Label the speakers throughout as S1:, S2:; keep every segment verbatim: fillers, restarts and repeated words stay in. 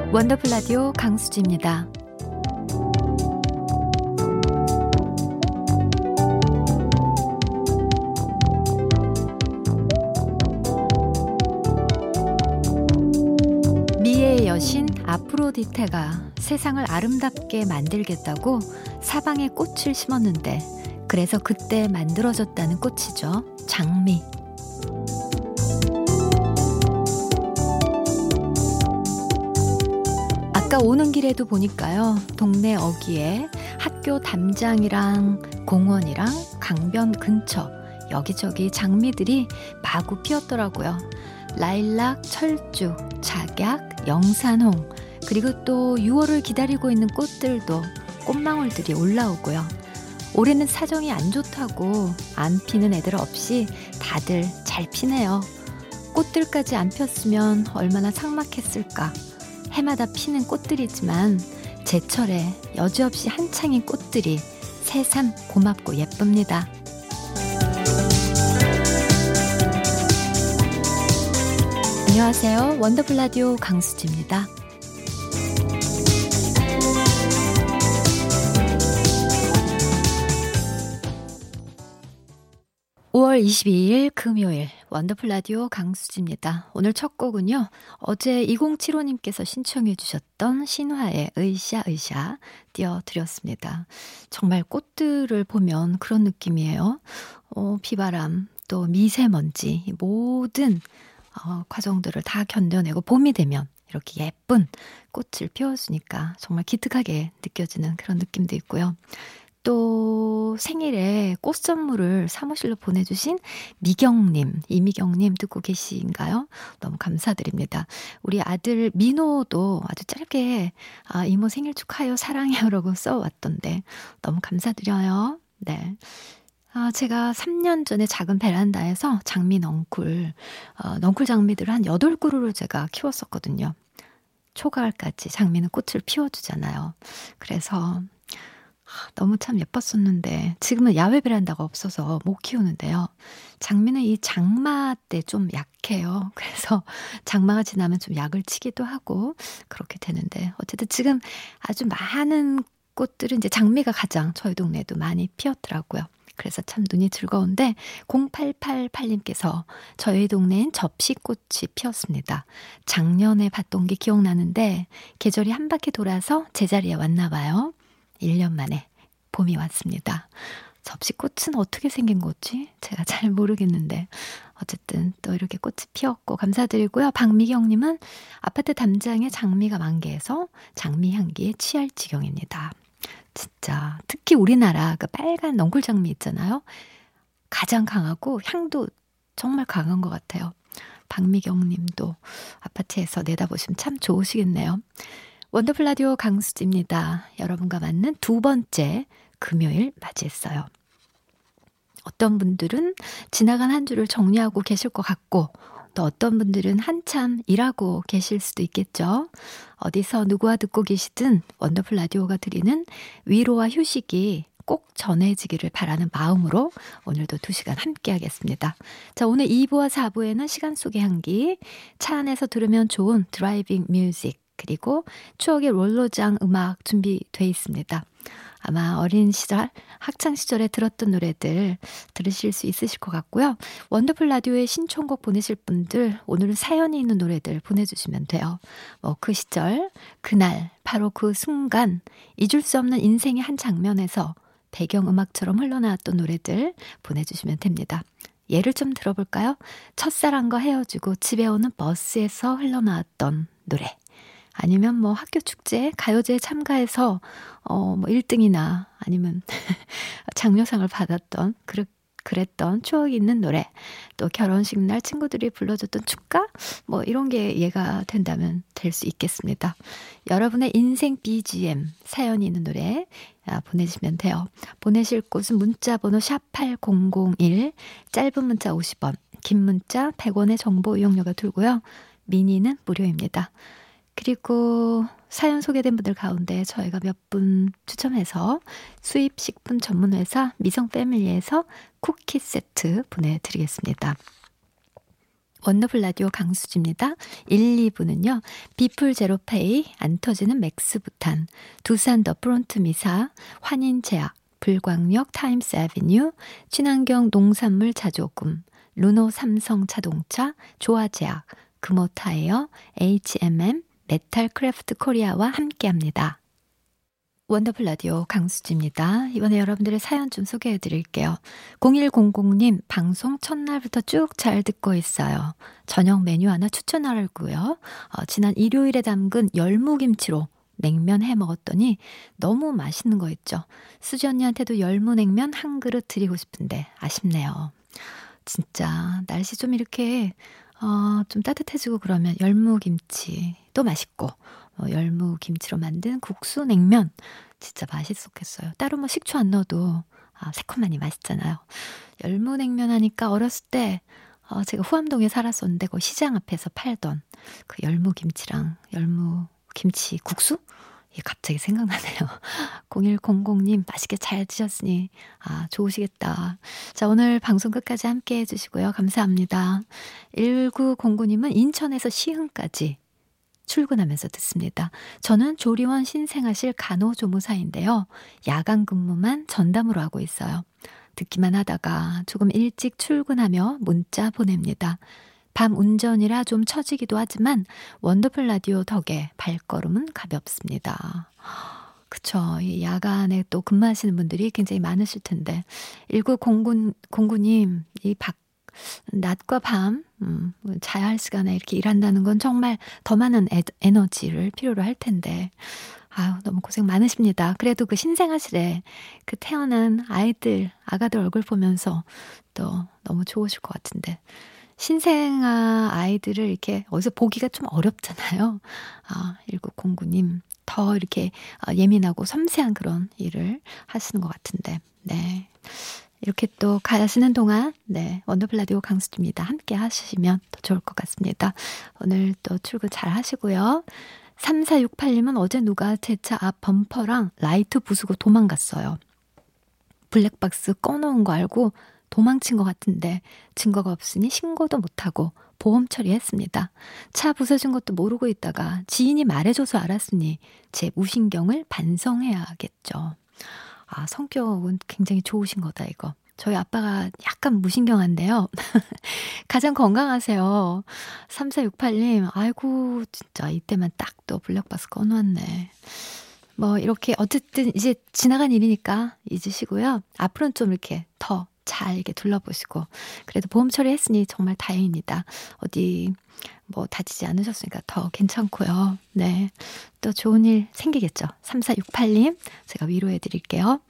S1: 원더풀 라디오 강수지입니다. 미의 여신 아프로디테가 세상을 아름답게 만들겠다고 사방에 꽃을 심었는데 그래서 그때 만들어졌다는 꽃이죠. 장미. 아까 오는 길에도 보니까요. 동네 어귀에 학교 담장이랑 공원이랑 강변 근처 여기저기 장미들이 마구 피었더라고요. 라일락, 철쭉, 작약, 영산홍 그리고 또 유월을 기다리고 있는 꽃들도 꽃망울들이 올라오고요. 올해는 사정이 안 좋다고 안 피는 애들 없이 다들 잘 피네요. 꽃들까지 안 폈으면 얼마나 삭막했을까. 해마다 피는 꽃들이지만 제철에 여지없이 한창인 꽃들이 새삼 고맙고 예쁩니다. 안녕하세요. 원더풀 라디오 강수지입니다. 오월 이십이일 금요일 원더풀 라디오 강수지입니다. 오늘 첫 곡은요. 어제 이공칠오님께서 신청해 주셨던 신화의 으쌰으쌰 띄워드렸습니다. 정말 꽃들을 보면 그런 느낌이에요. 어, 비바람 또 미세먼지 모든 어, 과정들을 다 견뎌내고 봄이 되면 이렇게 예쁜 꽃을 피워주니까 정말 기특하게 느껴지는 그런 느낌도 있고요. 또 생일에 꽃 선물을 사무실로 보내주신 미경님, 이미경님 듣고 계신가요? 너무 감사드립니다. 우리 아들 민호도 아주 짧게 아, 이모 생일 축하해요, 사랑해요 라고 써왔던데 너무 감사드려요. 네. 아, 제가 삼 년 전에 작은 베란다에서 장미 넝쿨, 어, 넝쿨 장미들을 한 여덟 그루를 제가 키웠었거든요. 초가을까지 장미는 꽃을 피워주잖아요. 그래서 너무 참 예뻤었는데 지금은 야외 베란다가 없어서 못 키우는데요. 장미는 이 장마 때 좀 약해요. 그래서 장마가 지나면 좀 약을 치기도 하고 그렇게 되는데 어쨌든 지금 아주 많은 꽃들은 이제 장미가 가장 저희 동네에도 많이 피었더라고요. 그래서 참 눈이 즐거운데 공팔팔팔님께서 저희 동네엔 접시꽃이 피었습니다. 작년에 봤던 게 기억나는데 계절이 한 바퀴 돌아서 제자리에 왔나 봐요. 일 년 만에 봄이 왔습니다. 접시꽃은 어떻게 생긴 거지? 제가 잘 모르겠는데 어쨌든 또 이렇게 꽃이 피었고 감사드리고요. 박미경님은 아파트 담장에 장미가 만개해서 장미 향기에 취할 지경입니다. 진짜 특히 우리나라 그 빨간 넝쿨 장미 있잖아요. 가장 강하고 향도 정말 강한 것 같아요. 박미경님도 아파트에서 내다보시면 참 좋으시겠네요. 원더풀 라디오 강수지입니다. 여러분과 만난 두 번째 금요일 맞이했어요. 어떤 분들은 지나간 한 주를 정리하고 계실 것 같고 또 어떤 분들은 한참 일하고 계실 수도 있겠죠. 어디서 누구와 듣고 계시든 원더풀 라디오가 드리는 위로와 휴식이 꼭 전해지기를 바라는 마음으로 오늘도 두 시간 함께 하겠습니다. 자, 오늘 이 부와 사 부에는 시간 속의 향기, 차 안에서 들으면 좋은 드라이빙 뮤직, 그리고 추억의 롤러장 음악 준비되어 있습니다. 아마 어린 시절, 학창 시절에 들었던 노래들 들으실 수 있으실 것 같고요. 원더풀 라디오에 신청곡 보내실 분들 오늘은 사연이 있는 노래들 보내주시면 돼요. 뭐 그 시절, 그날, 바로 그 순간 잊을 수 없는 인생의 한 장면에서 배경음악처럼 흘러나왔던 노래들 보내주시면 됩니다. 예를 좀 들어볼까요? 첫사랑과 헤어지고 집에 오는 버스에서 흘러나왔던 노래. 아니면 뭐 학교 축제, 가요제에 참가해서 어, 뭐 일 등이나 아니면 장려상을 받았던 그렇, 그랬던 추억이 있는 노래. 또 결혼식 날 친구들이 불러줬던 축가? 뭐 이런 게 예가 된다면 될 수 있겠습니다. 여러분의 인생 비지엠 사연이 있는 노래 보내시면 돼요. 보내실 곳은 문자번호 샵 팔공공일, 짧은 문자 오십 원, 긴 문자 백 원의 정보 이용료가 들고요. 미니는 무료입니다. 그리고 사연 소개된 분들 가운데 저희가 몇 분 추첨해서 수입식품 전문회사 미성패밀리에서 쿠키 세트 보내드리겠습니다. 원더풀 라디오 강수지입니다. 일, 이 부는요. 비플 제로페이, 안 터지는 맥스부탄, 두산 더 프론트 미사, 환인제약, 불광역 타임스 애비뉴, 친환경 농산물 자조금, 루노 삼성 자동차, 조아제약, 금호타이어, 에이치엠엠, 메탈 크래프트 코리아와 함께합니다. 원더풀 라디오 강수지입니다. 이번에 여러분들의 사연 좀 소개해 드릴게요. 공일공공님, 방송 첫날부터 쭉 잘 듣고 있어요. 저녁 메뉴 하나 추천하려고요. 어, 지난 일요일에 담근 열무김치로 냉면 해 먹었더니 너무 맛있는 거 있죠. 수지 언니한테도 열무냉면 한 그릇 드리고 싶은데 아쉽네요. 진짜 날씨 좀 이렇게 어, 좀 따뜻해지고 그러면 열무김치도 맛있고 어, 열무김치로 만든 국수 냉면 진짜 맛있었겠어요. 따로 뭐 식초 안 넣어도 아, 새콤하니 맛있잖아요. 열무냉면 하니까 어렸을 때 어, 제가 후암동에 살았었는데 그 시장 앞에서 팔던 그 열무김치랑 열무김치 국수? 이게 갑자기 생각나네요. 공일공공님 맛있게 잘 드셨으니 아 좋으시겠다. 자, 오늘 방송 끝까지 함께 해주시고요. 감사합니다. 일구공구님은 인천에서 시흥까지 출근하면서 듣습니다. 저는 조리원 신생아실 간호조무사인데요. 야간 근무만 전담으로 하고 있어요. 듣기만 하다가 조금 일찍 출근하며 문자 보냅니다. 밤 운전이라 좀 처지기도 하지만 원더풀 라디오 덕에 발걸음은 가볍습니다. 그쵸. 이 야간에 또 근무하시는 분들이 굉장히 많으실 텐데 일구공구님 이 밖 낮과 밤 음, 자야 할 시간에 이렇게 일한다는 건 정말 더 많은 에, 에너지를 필요로 할 텐데 아유 너무 고생 많으십니다. 그래도 그 신생아실에 그 태어난 아이들 아가들 얼굴 보면서 또 너무 좋으실 것 같은데 신생아 아이들을 이렇게 어디서 보기가 좀 어렵잖아요. 아, 일구공구님 더 이렇게 예민하고 섬세한 그런 일을 하시는 것 같은데 네. 이렇게 또 가시는 동안 네 원더풀 라디오 강수지입니다. 함께 하시면 더 좋을 것 같습니다. 오늘 또 출근 잘 하시고요. 삼사육팔님은 어제 누가 제 차 앞 범퍼랑 라이트 부수고 도망갔어요. 블랙박스 꺼놓은 거 알고 도망친 것 같은데 증거가 없으니 신고도 못하고 보험 처리했습니다. 차 부서진 것도 모르고 있다가 지인이 말해줘서 알았으니 제 무신경을 반성해야겠죠. 아, 성격은 굉장히 좋으신 거다, 이거. 저희 아빠가 약간 무신경한데요. 가장 건강하세요. 삼사육팔님, 아이고, 진짜 이때만 딱 또 블랙박스 꺼놓았네. 뭐, 이렇게, 어쨌든 이제 지나간 일이니까 잊으시고요. 앞으로는 좀 이렇게 더 잘 이렇게 둘러보시고. 그래도 보험 처리했으니 정말 다행입니다. 어디, 뭐, 다치지 않으셨으니까 더 괜찮고요. 네. 또 좋은 일 생기겠죠. 삼사육팔님, 제가 위로해 드릴게요.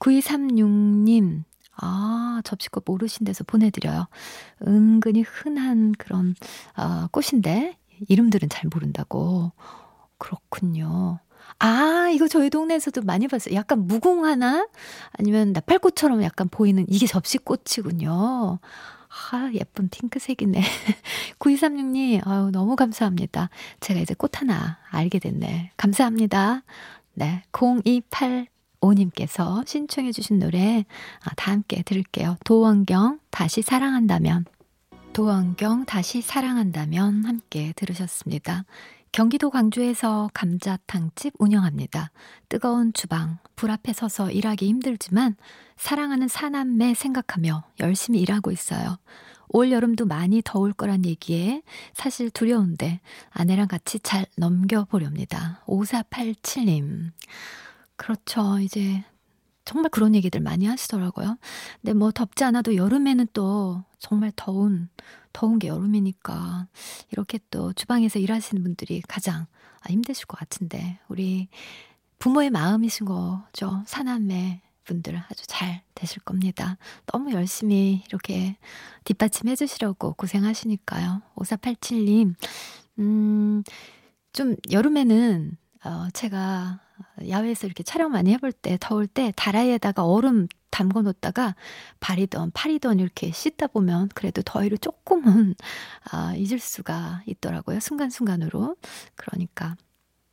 S1: 구이삼육님, 아, 접시꽃 모르신 데서 보내드려요. 은근히 흔한 그런, 어, 꽃인데, 이름들은 잘 모른다고. 그렇군요. 아, 이거 저희 동네에서도 많이 봤어요. 약간 무궁화나 아니면 나팔꽃처럼 약간 보이는 이게 접시꽃이군요. 아, 예쁜 핑크색이네. 구이삼육님, 아유, 너무 감사합니다. 제가 이제 꽃 하나 알게 됐네. 감사합니다. 네, 공이팔오님께서 신청해 주신 노래 아, 다 함께 들을게요. 도원경, 다시 사랑한다면. 도원경, 다시 사랑한다면 함께 들으셨습니다. 경기도 광주에서 감자탕집 운영합니다. 뜨거운 주방, 불 앞에 서서 일하기 힘들지만 사랑하는 사남매 생각하며 열심히 일하고 있어요. 올 여름도 많이 더울 거란 얘기에 사실 두려운데 아내랑 같이 잘 넘겨보렵니다. 오사팔칠님. 그렇죠. 이제 정말 그런 얘기들 많이 하시더라고요. 근데 뭐 덥지 않아도 여름에는 또 정말 더운 더운 게 여름이니까 이렇게 또 주방에서 일하시는 분들이 가장 힘드실 것 같은데 우리 부모의 마음이신 거죠. 사남매 분들 아주 잘 되실 겁니다. 너무 열심히 이렇게 뒷받침해 주시려고 고생하시니까요. 오사팔칠님 음, 좀 여름에는 어, 제가 야외에서 이렇게 촬영 많이 해볼 때 더울 때 다라이에다가 얼음 담궈 놓다가 발이던 팔이던 이렇게 씻다 보면 그래도 더위를 조금은 아, 잊을 수가 있더라고요. 순간순간으로. 그러니까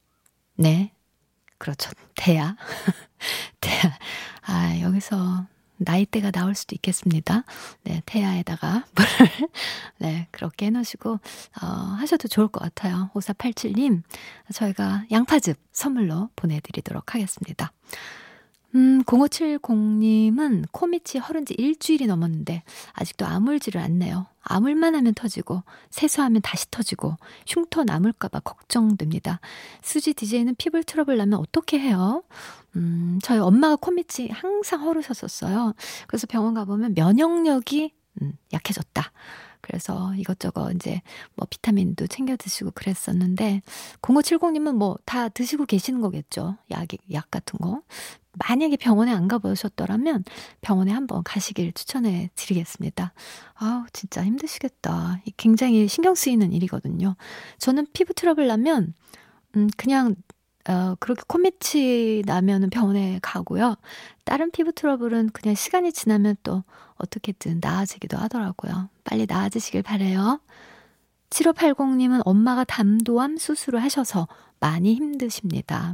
S1: 네. 그렇죠. 대야. 대야. 아, 여기서 나이대가 나올 수도 있겠습니다. 네, 태아에다가 물을 네, 그렇게 해놓으시고 어, 하셔도 좋을 것 같아요. 오사팔칠님 저희가 양파즙 선물로 보내드리도록 하겠습니다. 음, 공오칠공님은 코밑이 허른 지 일주일이 넘었는데 아직도 아물지를 않네요. 아물만 하면 터지고 세수하면 다시 터지고 흉터 남을까봐 걱정됩니다. 수지 디제이는 피부 트러블 나면 어떻게 해요? 음, 저희 엄마가 코밑이 항상 허르셨었어요. 그래서 병원 가보면 면역력이 음, 약해졌다. 그래서 이것저것 이제 뭐 비타민도 챙겨 드시고 그랬었는데 공오칠공님은 뭐 다 드시고 계시는 거겠죠. 약, 약 같은 거. 만약에 병원에 안 가보셨더라면 병원에 한번 가시길 추천해 드리겠습니다. 아우 진짜 힘드시겠다. 굉장히 신경 쓰이는 일이거든요. 저는 피부 트러블 나면 음 그냥 어 그렇게 콧밑이 나면은 병원에 가고요. 다른 피부 트러블은 그냥 시간이 지나면 또 어떻게든 나아지기도 하더라고요. 빨리 나아지시길 바래요. 칠오팔공님은 엄마가 담도암 수술을 하셔서 많이 힘드십니다.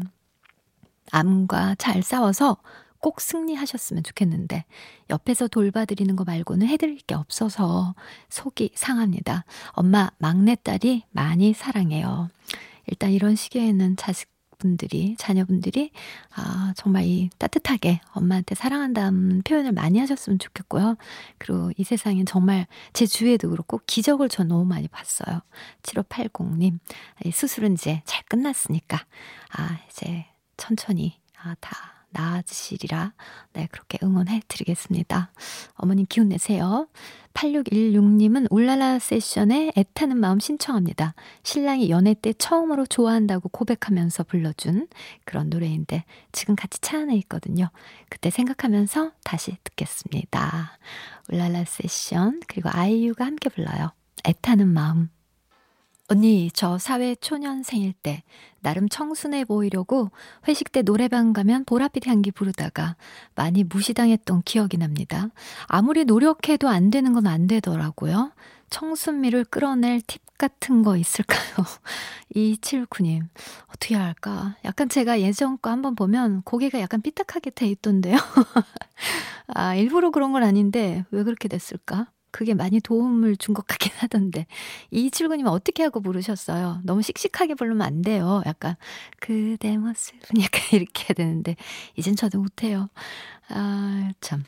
S1: 암과 잘 싸워서 꼭 승리하셨으면 좋겠는데 옆에서 돌봐드리는 거 말고는 해드릴 게 없어서 속이 상합니다. 엄마 막내딸이 많이 사랑해요. 일단 이런 시기에는 자식분들이 자녀분들이 아, 정말 이 따뜻하게 엄마한테 사랑한다는 표현을 많이 하셨으면 좋겠고요. 그리고 이 세상엔 정말 제 주위에도 그렇고 기적을 전 너무 많이 봤어요. 칠오팔공님 수술은 이제 잘 끝났으니까 아 이제 천천히 아, 다 나아지시리라 네 그렇게 응원해 드리겠습니다. 어머님 기운 내세요. 팔육일육님은 울랄라 세션에 애타는 마음 신청합니다. 신랑이 연애 때 처음으로 좋아한다고 고백하면서 불러준 그런 노래인데 지금 같이 차 안에 있거든요. 그때 생각하면서 다시 듣겠습니다. 울랄라 세션 그리고 아이유가 함께 불러요. 애타는 마음. 언니, 저 사회 초년생일 때 나름 청순해 보이려고 회식 때 노래방 가면 보랏빛 향기 부르다가 많이 무시당했던 기억이 납니다. 아무리 노력해도 안 되는 건 안 되더라고요. 청순미를 끌어낼 팁 같은 거 있을까요? 이칠구님, 어떻게 할까? 약간 제가 예전 거 한번 보면 고개가 약간 삐딱하게 돼 있던데요. 아, 일부러 그런 건 아닌데 왜 그렇게 됐을까? 그게 많이 도움을 준 것 같긴 하던데. 이칠구님 어떻게 하고 부르셨어요? 너무 씩씩하게 부르면 안 돼요. 약간 그대 모습은 약간 이렇게 해야 되는데 이젠 저도 못해요. 아 참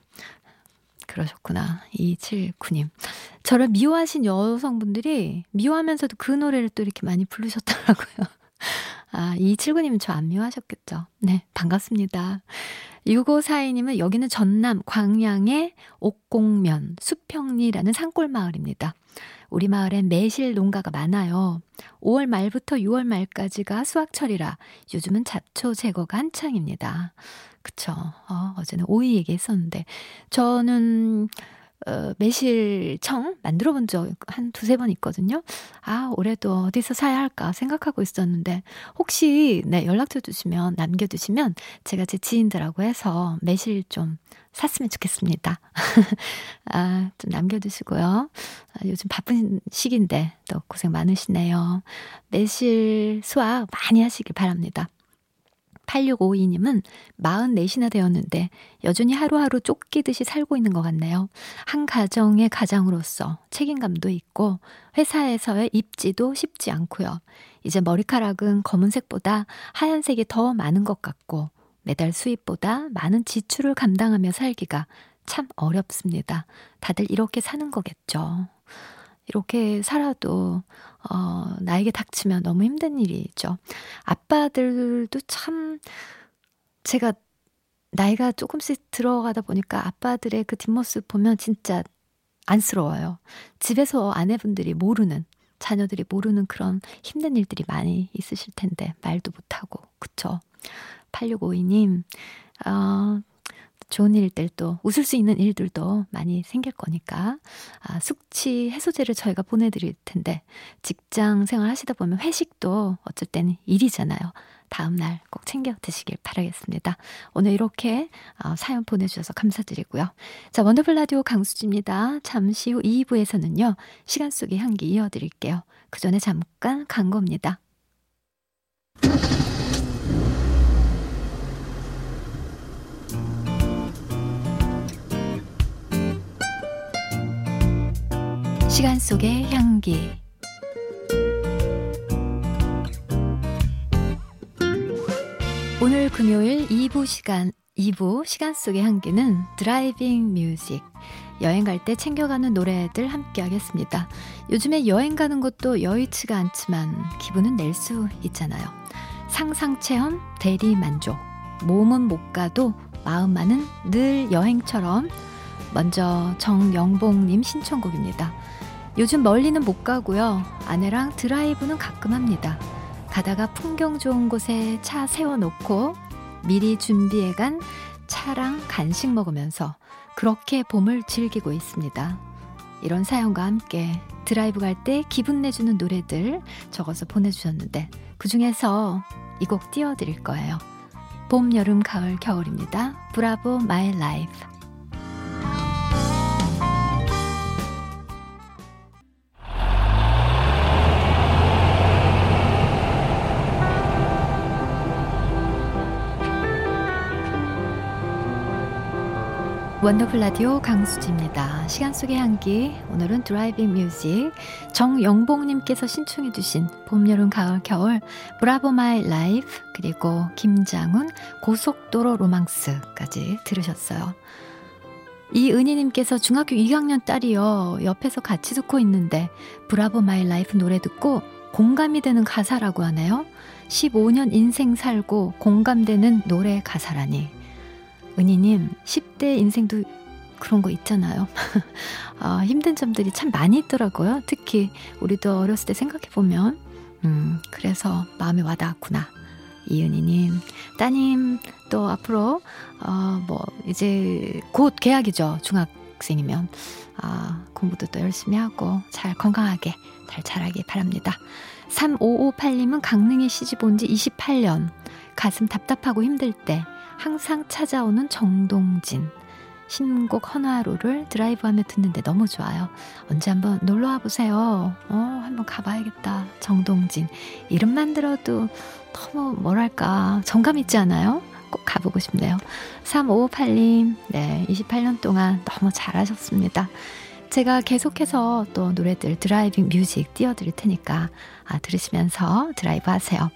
S1: 그러셨구나. 이칠구님 저를 미워하신 여성분들이 미워하면서도 그 노래를 또 이렇게 많이 부르셨더라고요. 아, 이칠구님은 저 안 미워하셨겠죠. 네, 반갑습니다. 육오사이님은 여기는 전남 광양의 옥공면 수평리라는 산골 마을입니다. 우리 마을엔 매실 농가가 많아요. 오월 말부터 유월 말까지가 수확철이라 요즘은 잡초 제거가 한창입니다. 그쵸. 어, 어제는 오이 얘기했었는데 저는 어, 매실청 만들어 본 적 한 두세 번 있거든요. 아, 올해도 어디서 사야 할까 생각하고 있었는데 혹시 네, 연락처 주시면 남겨두시면 제가 제 지인들하고 해서 매실 좀 샀으면 좋겠습니다. 아, 좀 남겨두시고요. 아, 요즘 바쁜 시기인데 또 고생 많으시네요. 매실 수확 많이 하시길 바랍니다. 팔육오이님은 마흔넷이나 되었는데 여전히 하루하루 쫓기듯이 살고 있는 것 같네요. 한 가정의 가장으로서 책임감도 있고 회사에서의 입지도 쉽지 않고요. 이제 머리카락은 검은색보다 하얀색이 더 많은 것 같고 매달 수입보다 많은 지출을 감당하며 살기가 참 어렵습니다. 다들 이렇게 사는 거겠죠. 이렇게 살아도 어, 나에게 닥치면 너무 힘든 일이죠. 아빠들도 참 제가 나이가 조금씩 들어가다 보니까 아빠들의 그 뒷모습 보면 진짜 안쓰러워요. 집에서 아내분들이 모르는 자녀들이 모르는 그런 힘든 일들이 많이 있으실 텐데 말도 못하고 그쵸? 팔육오이님 어, 좋은 일들도 웃을 수 있는 일들도 많이 생길 거니까 아, 숙취 해소제를 저희가 보내드릴 텐데 직장 생활 하시다 보면 회식도 어쩔 때는 일이잖아요. 다음날 꼭 챙겨 드시길 바라겠습니다. 오늘 이렇게 어, 사연 보내주셔서 감사드리고요. 자, 원더풀 라디오 강수지입니다. 잠시 후 이 부에서는요. 시간 속의 향기 이어드릴게요. 그 전에 잠깐 광고입니다. 시간 속의 향기. 오늘 금요일 이 부 시간, 이 부 시간 속의 향기는 드라이빙 뮤직. 여행 갈 때 챙겨가는 노래들 함께 하겠습니다. 요즘에 여행 가는 것도 여의치가 않지만 기분은 낼 수 있잖아요. 상상체험, 대리만족. 몸은 못 가도 마음만은 늘 여행처럼. 먼저 정영봉님 신청곡입니다. 요즘 멀리는 못 가고요. 아내랑 드라이브는 가끔 합니다. 가다가 풍경 좋은 곳에 차 세워놓고 미리 준비해간 차랑 간식 먹으면서 그렇게 봄을 즐기고 있습니다. 이런 사연과 함께 드라이브 갈 때 기분 내주는 노래들 적어서 보내주셨는데 그중에서 이 곡 띄워드릴 거예요. 봄, 여름, 가을, 겨울입니다. 브라보 마이 라이프. 원더풀 라디오 강수지입니다. 시간 속의 향기, 오늘은 드라이빙 뮤직. 정영봉님께서 신청해 주신 봄, 여름, 가을, 겨울, 브라보 마이 라이프, 그리고 김장훈 고속도로 로망스까지 들으셨어요. 이은희님께서 중학교 이 학년 딸이요. 옆에서 같이 듣고 있는데 브라보 마이 라이프 노래 듣고 공감이 되는 가사라고 하네요. 십오 년 인생 살고 공감되는 노래 가사라니. 은희님, 십 대 인생도 그런 거 있잖아요. 아, 힘든 점들이 참 많이 있더라고요. 특히 우리도 어렸을 때 생각해보면 음, 그래서 마음에 와닿았구나. 이은희님, 따님 또 앞으로 어, 뭐 이제 곧 개학이죠. 중학생이면 아, 공부도 또 열심히 하고 잘 건강하게 잘 자라기 바랍니다. 삼오오팔님은 강릉에 시집 온 지 이십팔 년. 가슴 답답하고 힘들 때 항상 찾아오는 정동진. 신곡 헌화로를 드라이브하며 듣는데 너무 좋아요. 언제 한번 놀러와 보세요. 어, 한번 가봐야겠다. 정동진. 이름만 들어도 너무 뭐랄까 정감 있지 않아요? 꼭 가보고 싶네요. 삼오오팔님, 네, 이십팔 년 동안 너무 잘하셨습니다. 제가 계속해서 또 노래들 드라이빙 뮤직 띄워드릴 테니까 아, 들으시면서 드라이브 하세요.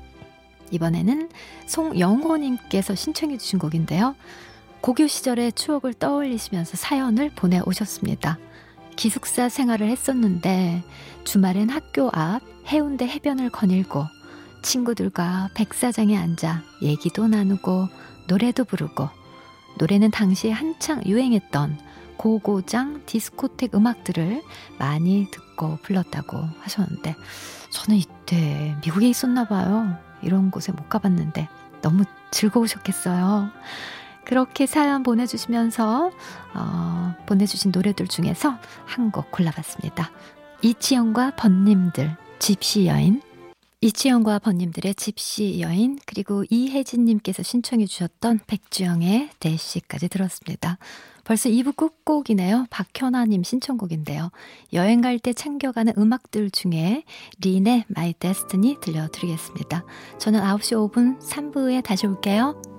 S1: 이번에는 송영호님께서 신청해 주신 곡인데요. 고교 시절의 추억을 떠올리시면서 사연을 보내오셨습니다. 기숙사 생활을 했었는데 주말엔 학교 앞 해운대 해변을 거닐고 친구들과 백사장에 앉아 얘기도 나누고 노래도 부르고 노래는 당시에 한창 유행했던 고고장 디스코텍 음악들을 많이 듣고 불렀다고 하셨는데 저는 이때 미국에 있었나 봐요. 이런 곳에 못 가봤는데 너무 즐거우셨겠어요. 그렇게 사연 보내주시면서 어, 보내주신 노래들 중에서 한 곡 골라봤습니다. 이치영과 번님들 집시 여인. 이치영과 번님들의 집시 여인, 그리고 이혜진님께서 신청해 주셨던 백주영의 대시까지 들었습니다. 벌써 이 부 끝곡이네요. 박현아님 신청곡인데요. 여행 갈 때 챙겨가는 음악들 중에 린의 My Destiny 들려드리겠습니다. 저는 아홉 시 오 분 삼 부에 다시 올게요.